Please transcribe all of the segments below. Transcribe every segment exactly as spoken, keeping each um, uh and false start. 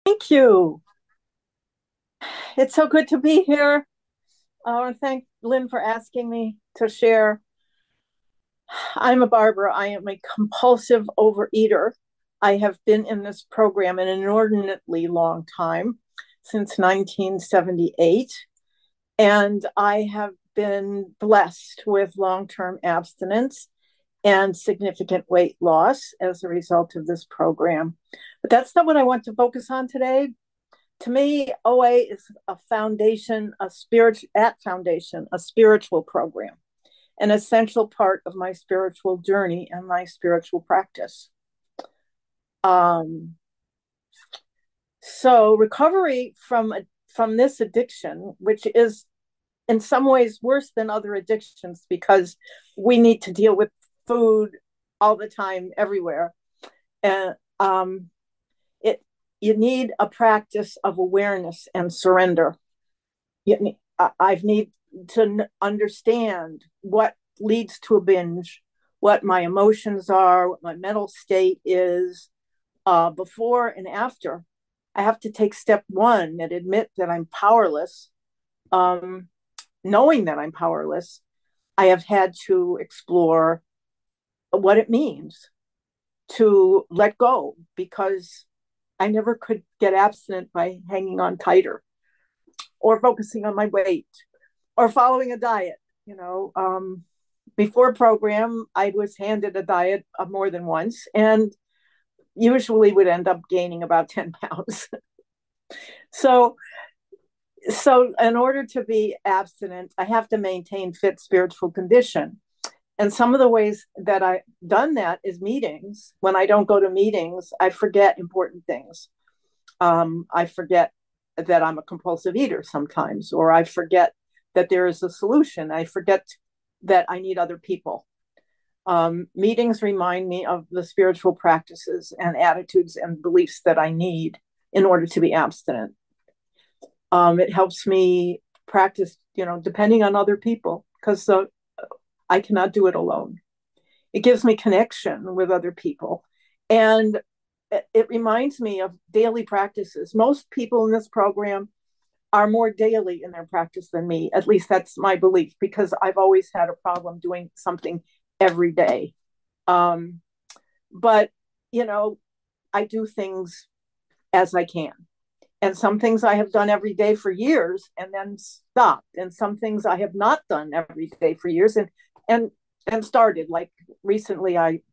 Thank you. It's so good to be here. I want to thank Lynn for asking me to share. I'm a barber. I am a compulsive overeater. I have been in this program an inordinately long time, since nineteen seventy-eight, and I have been blessed with long term abstinence and significant weight loss as a result of this program. But that's not what I want to focus on today. To me, O A is a foundation, a spirit at foundation, a spiritual program, an essential part of my spiritual journey and my spiritual practice. Um, so recovery from from this addiction, which is in some ways worse than other addictions because we need to deal with food all the time, everywhere, and um, it you need a practice of awareness and surrender. You, I need to understand what leads to a binge, what my emotions are, what my mental state is, uh, before and after. I have to take step one and admit that I'm powerless. Um, Knowing that I'm powerless, I have had to explore what it means to let go because I never could get abstinent by hanging on tighter or focusing on my weight or following a diet. You know, um, before program, I was handed a diet of more than once and usually would end up gaining about ten pounds. so, so in order to be abstinent, I have to maintain fit spiritual condition. And some of the ways that I've done that is meetings. When I don't go to meetings, I forget important things. Um, I forget that I'm a compulsive eater sometimes, or I forget that there is a solution. I forget that I need other people. Um, meetings remind me of the spiritual practices and attitudes and beliefs that I need in order to be abstinent. Um, it helps me practice, you know, depending on other people, because uh, I cannot do it alone. It gives me connection with other people. And it, it reminds me of daily practices. Most people in this program are more daily in their practice than me. At least that's my belief, because I've always had a problem doing something every day. Um, but, you know, I do things as I can. And some things I have done every day for years and then stopped. And some things I have not done every day for years and and and started. Like recently, I,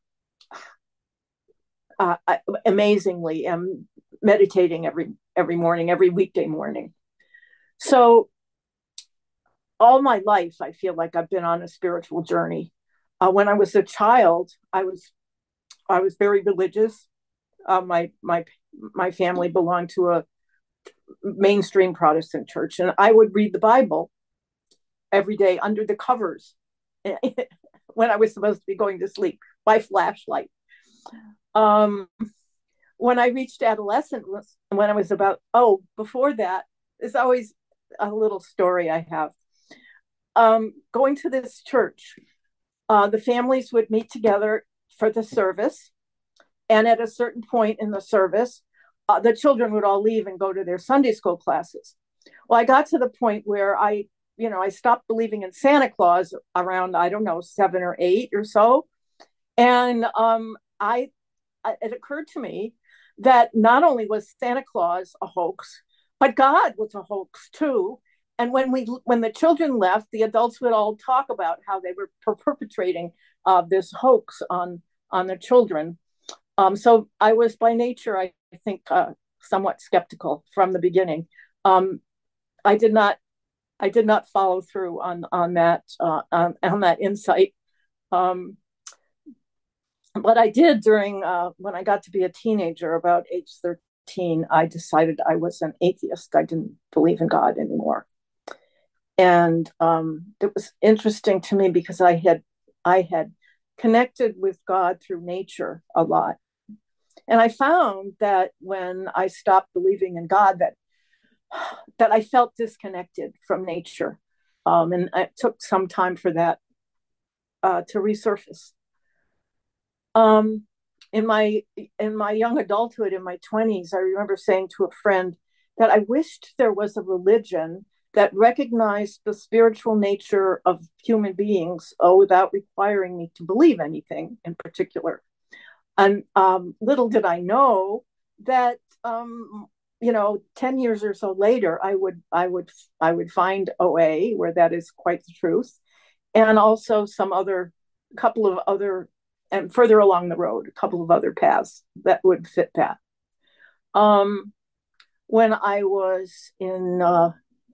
uh, I amazingly am meditating every every morning, every weekday morning. So all my life, I feel like I've been on a spiritual journey. Uh, when I was a child, I was I was very religious. Uh, my my my family belonged to a mainstream Protestant church, and I would read the Bible every day under the covers when I was supposed to be going to sleep by flashlight. Um, when I reached adolescence, when I was about, oh, before that, there's always a little story I have. Um, going to this church, uh, the families would meet together for the service. And at a certain point in the service, uh, the children would all leave and go to their Sunday school classes. Well, I got to the point where I, you know, I stopped believing in Santa Claus around, I don't know, seven or eight or so. And um, I, it occurred to me that not only was Santa Claus a hoax, but God was a hoax too. And when we, when the children left, the adults would all talk about how they were per- perpetrating uh, this hoax on on the children. Um, so I was by nature, I think, uh, somewhat skeptical from the beginning. Um, I did not, I did not follow through on on that uh, on, on that insight. Um, but I did during uh, when I got to be a teenager, about age thirteen. I decided I was an atheist. I didn't believe in God anymore, and um, it was interesting to me because I had I had connected with God through nature a lot. And I found that when I stopped believing in God, that that I felt disconnected from nature, um, and it took some time for that uh, to resurface. Um, in my in my young adulthood, in my twenties, I remember saying to a friend that I wished there was a religion that recognized the spiritual nature of human beings, oh, without requiring me to believe anything in particular. And um, little did I know that um, you know, ten years or so later, I would I would I would find O A where that is quite the truth, and also some other couple of other, and further along the road, a couple of other paths that would fit that. Um, when I was in uh,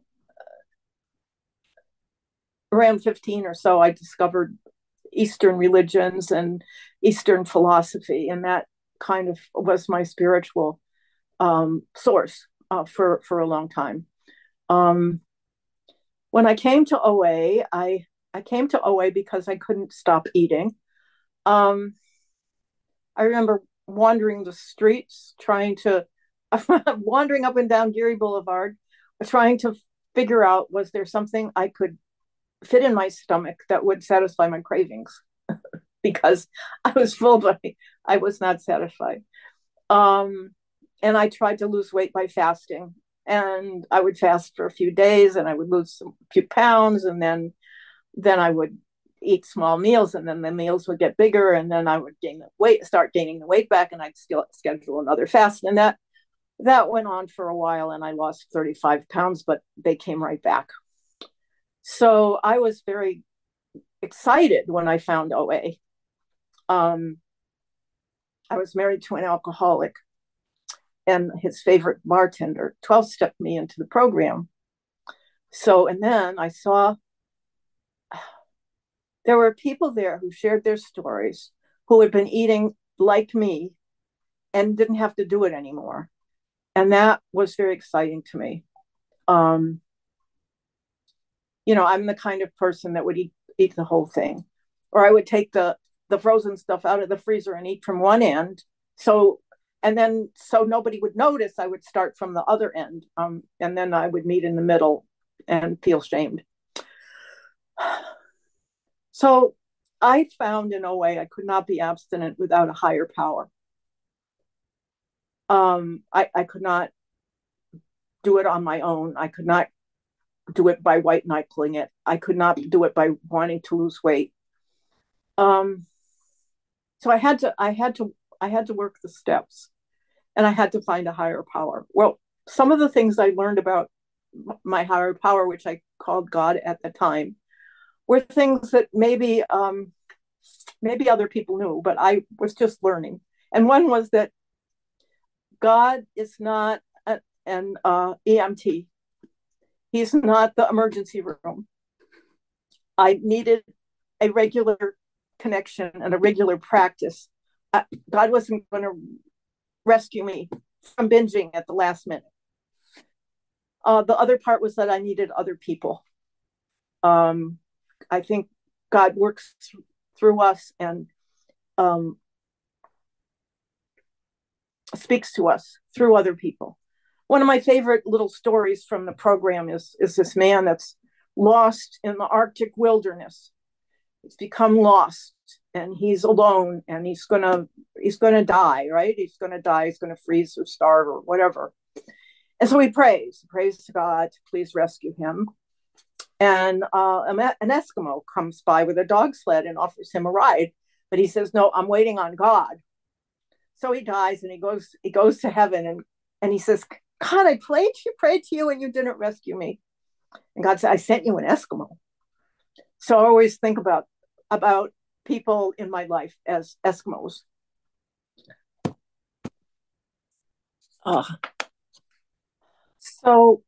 around fifteen or so, I discovered Eastern religions and Eastern philosophy, and that kind of was my spiritual um, source uh, for for a long time. Um, when I came to O A, I I came to O A because I couldn't stop eating. Um, I remember wandering the streets, trying to wandering up and down Geary Boulevard, trying to figure out, was there something I could fit in my stomach that would satisfy my cravings, because I was full, but I was not satisfied. Um, and I tried to lose weight by fasting. And I would fast for a few days, and I would lose some, a few pounds, and then then I would eat small meals, and then the meals would get bigger, and then I would gain the weight, start gaining the weight back, and I'd still schedule another fast, and that that went on for a while, and I lost thirty-five pounds, but they came right back. So I was very excited when I found O A. Um, I was married to an alcoholic, and his favorite bartender twelve-stepped me into the program. So, and then I saw there were people there who shared their stories, who had been eating like me and didn't have to do it anymore. And that was very exciting to me. Um, you know, I'm the kind of person that would eat, eat the whole thing, or I would take the, the frozen stuff out of the freezer and eat from one end. So, and then so nobody would notice, I would start from the other end. Um, and then I would meet in the middle and feel shamed. So I found in a way I could not be abstinent without a higher power. Um, I, I could not do it on my own. I could not do it by white knuckling it. I could not do it by wanting to lose weight. Um, so I had to, I had to, I had to work the steps, and I had to find a higher power. Well, some of the things I learned about my higher power, which I called God at the time, were things that maybe um, maybe other people knew, but I was just learning. And one was that God is not a, an uh, E M T. He's not the emergency room. I needed a regular connection and a regular practice. Uh, God wasn't going to rescue me from binging at the last minute. Uh, the other part was that I needed other people. Um, I think God works th- through us and um, speaks to us through other people. One of my favorite little stories from the program is, is this man that's lost in the Arctic wilderness. He's become lost, and he's alone, and he's gonna he's gonna die, right? He's gonna die, he's gonna freeze or starve or whatever. And so he prays, he prays to God to please rescue him. And uh, an Eskimo comes by with a dog sled and offers him a ride, but he says, "No, I'm waiting on God." So he dies, and he goes he goes to heaven, and and he says, "God, I prayed to you, prayed to you, and you didn't rescue me." And God said, "I sent you an Eskimo." So I always think about about people in my life as Eskimos. Uh, so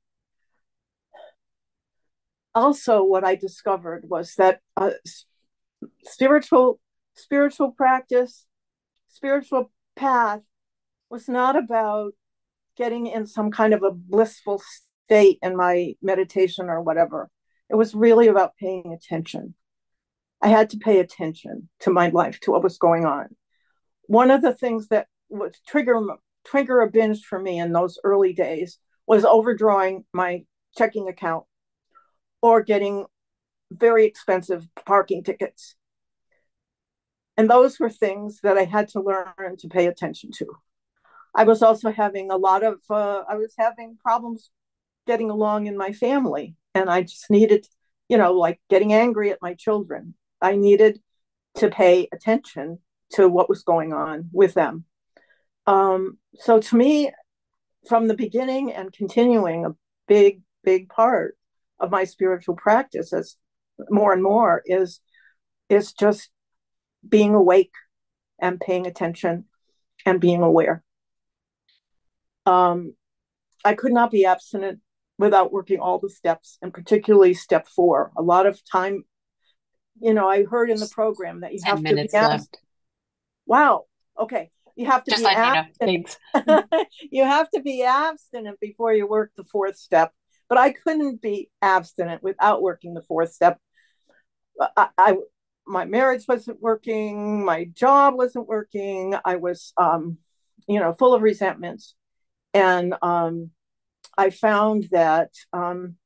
also what I discovered was that uh, spiritual spiritual practice, spiritual path was not about getting in some kind of a blissful state in my meditation or whatever. It was really about paying attention. I had to pay attention to my life, to what was going on. One of the things that would trigger trigger a binge for me in those early days was overdrawing my checking account or getting very expensive parking tickets. And those were things that I had to learn to pay attention to. I was also having a lot of, uh, I was having problems getting along in my family. And I just needed, you know, like getting angry at my children. I needed to pay attention to what was going on with them. Um, so to me, from the beginning and continuing, a big, big part of my spiritual practice as more and more is is just being awake and paying attention and being aware. Um, I could not be abstinent without working all the steps, and particularly step four. A lot of time, you know, I heard in the program that you ten have to be minutes abstinent. left. Wow. Okay. You have to Just be letting you know. abstinent. Thanks. You have to be abstinent before you work the fourth step. But I couldn't be abstinent without working the fourth step. I, I my marriage wasn't working, my job wasn't working. I was, um, you know, full of resentments, and um, I found that um,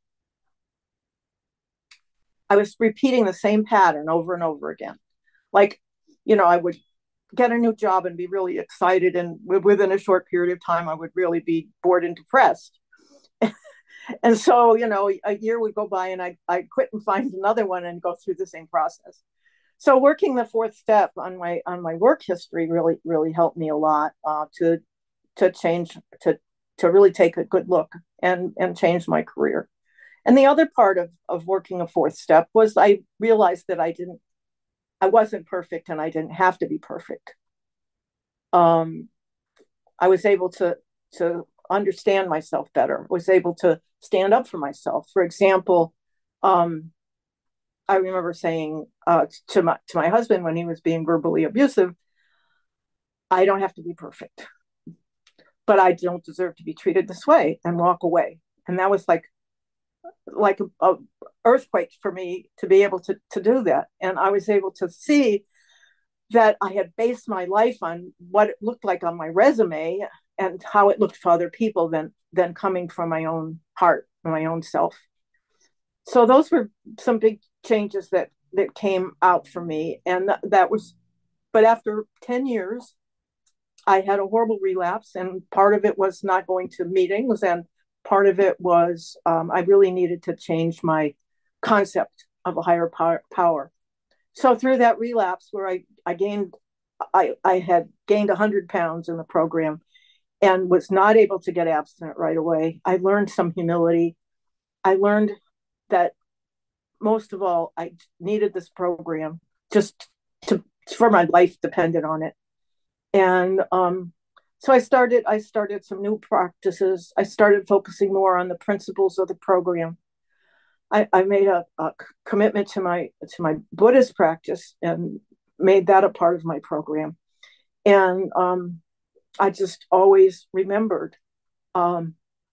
I was repeating the same pattern over and over again. Like, you know, I would get a new job and be really excited, and within a short period of time, I would really be bored and depressed. And so, you know, a year would go by, and I I quit and find another one and go through the same process. So working the fourth step on my on my work history really really helped me a lot, uh, to to change to to really take a good look and and change my career. And the other part of of working a fourth step was I realized that I didn't I wasn't perfect, and I didn't have to be perfect. Um, I was able to to understand myself better. Was able to stand up for myself. For example, um, I remember saying, uh, to my to my husband when he was being verbally abusive, "I don't have to be perfect, but I don't deserve to be treated this way," and walk away. And that was like like a, a earthquake for me to be able to to do that. And I was able to see that I had based my life on what it looked like on my resume and how it looked for other people than than coming from my own heart, my own self. So those were some big changes that that came out for me, and th- that was. But after ten years, I had a horrible relapse, and part of it was not going to meetings, and part of it was, um, I really needed to change my concept of a higher power. So through that relapse, where I I gained, I I had gained one hundred pounds in the program and was not able to get abstinent right away. I learned some humility. I learned that most of all, I needed this program just to for my life depended on it. And um, so I started I started some new practices. I started focusing more on the principles of the program. I, I made a, a commitment to my to my Buddhist practice and made that a part of my program. And um, I just always remembered, um,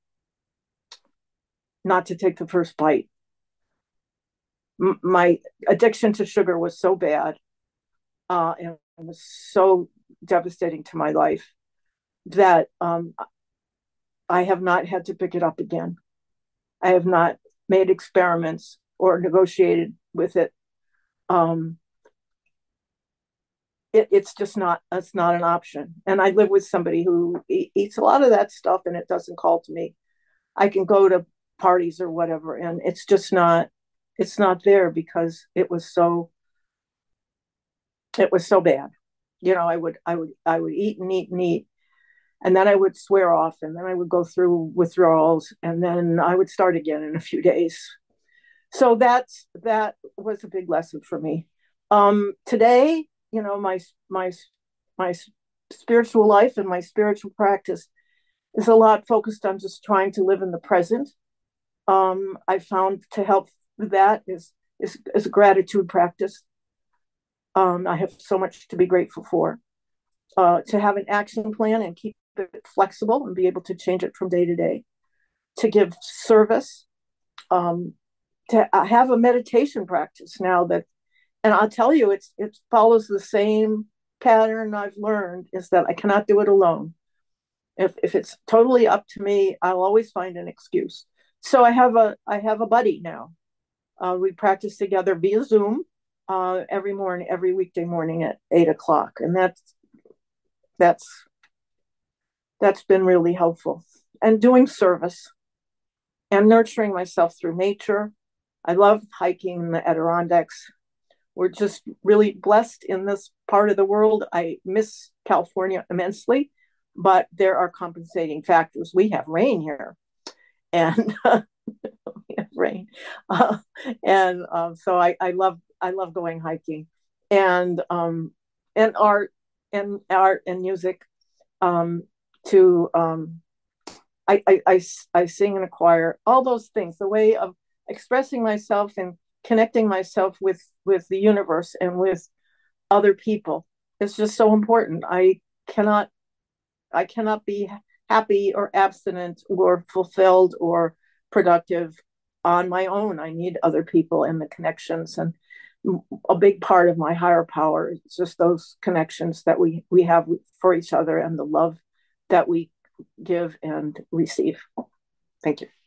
not to take the first bite. M- my addiction to sugar was so bad, uh, and it was so devastating to my life that, um, I have not had to pick it up again. I have not made experiments or negotiated with it. Um, it it's just not it's not an option. And I live with somebody who e- eats a lot of that stuff, and it doesn't call to me. I can go to parties or whatever, and it's just not it's not there because it was so it was so bad. You know, I would I would I would eat and eat and eat, and then I would swear off, and then I would go through withdrawals, and then I would start again in a few days. So that's that was a big lesson for me. Um, today, you know, my my my spiritual life and my spiritual practice is a lot focused on just trying to live in the present. Um, I found to help with that is is, is a gratitude practice. Um, I have so much to be grateful for. Uh, to have an action plan and keep it flexible and be able to change it from day to day. To give service. Um, to have a meditation practice now that, and I'll tell you, it's it follows the same pattern I've learned is that I cannot do it alone. If if it's totally up to me, I'll always find an excuse. So I have a I have a buddy now. Uh, we practice together via Zoom. uh, every morning, every weekday morning at eight o'clock, and that's that's that's been really helpful. And doing service and nurturing myself through nature. I love hiking in the Adirondacks. We're just really blessed in this part of the world. I miss California immensely, but there are compensating factors. We have rain here, and uh, we have rain, uh, and um, so I, I love I love going hiking, and um, and art and art and music. Um, to um, I, I, I, I sing in a choir, all those things, the way of expressing myself and connecting myself with, with the universe and with other people is just so important. I cannot, I cannot be happy or abstinent or fulfilled or productive on my own. I need other people and the connections. And a big part of my higher power is just those connections that we, we have for each other and the love that we give and receive. Thank you.